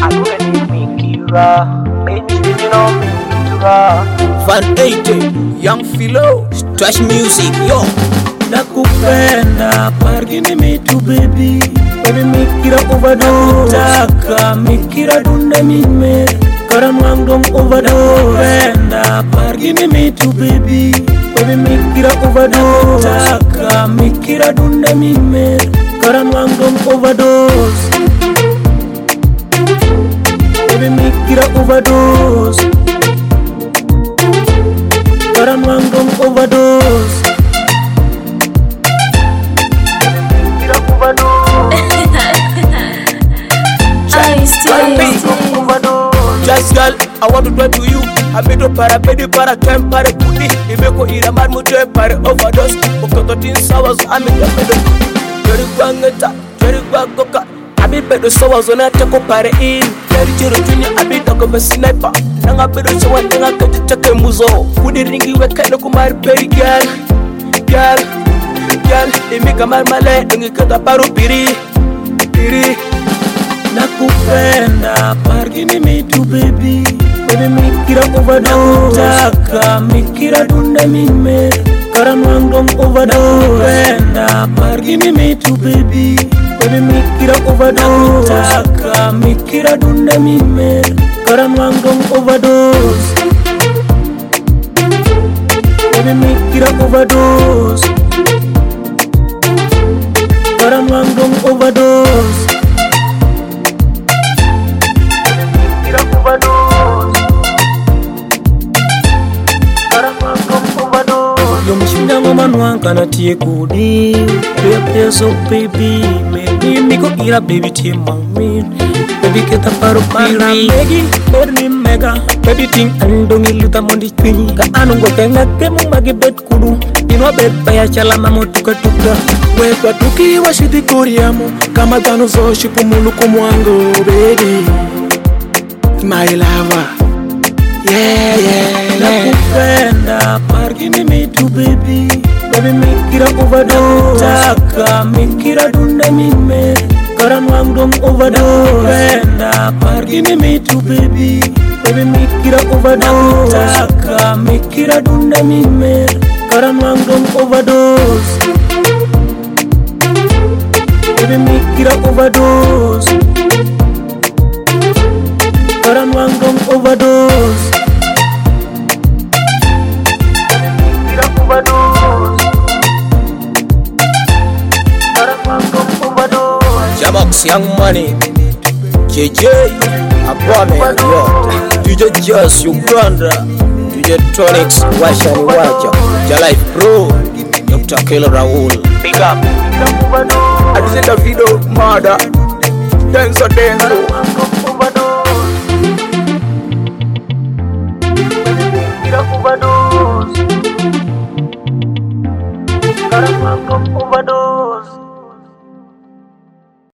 Van 80 Young Philo Trash Music yo. Nakupenda pargini mitu baby. Baby mikira overdose. Taka mikira dunde mime. Karamwang dong overdose. Nakupenda pargini mitu baby. Baby mikira overdose. Taka mikira dunde mime. Karamwang dong overdose. Baby mikira overdose. Karamwang dong overdose. Just girl, I want to talk to you. I beto para pedi para time para kudi. Ibeko iraman mute para overdose. Okoto tin sawas ami pedo. Jeri kwangeta, jeri kwagoka. Abi pedo sawas ona teko para in. Jeri jero tunya abi toko me sniper. Nanga pedo sawa nanga kati take muzo. Kudi ringi weka no kumari peri girl. Girl, imi kamar male ngi kata paru piri. Nakupenda pargini mitu baby. Baby mikira overdose. Taka mikira dunde mime. Karamwang dong overdose. Nakupenda pargini mitu baby. Baby mikira overdose. Taka mikira dunde mime. Karamwang dong overdose. Baby mikira overdose. Karamwang dong overdose. Kana tie kudi Bebe so baby Maybe miko ira baby tie mami Baby kita paru piri Megi berni mega Baby ting andongi luta mondi twini Ka anungo kenga kemu magi bet kudu Inwa bet paya chala mamo tuka Wekwa tuki wa shiti kuriamo Kama tano zo shipu mulu kumwango baby My lover Yeah Nakupenda pargini mitu baby. Baby mikira overdose. Taka mikira dunde mime. Karamwang dong overdose. Nakupenda pargini mitu baby. Baby mikira overdose. Taka mikira dunde mime. Karamwang dong overdose. Baby mikira overdose. Karamwang dong overdose. Jamox Young Money JJ Abame yo DJ Just Uganda DJ Tronics Washani Waja Jalife Pro Dr. Kelo Raul Big up I just did a video murder Denso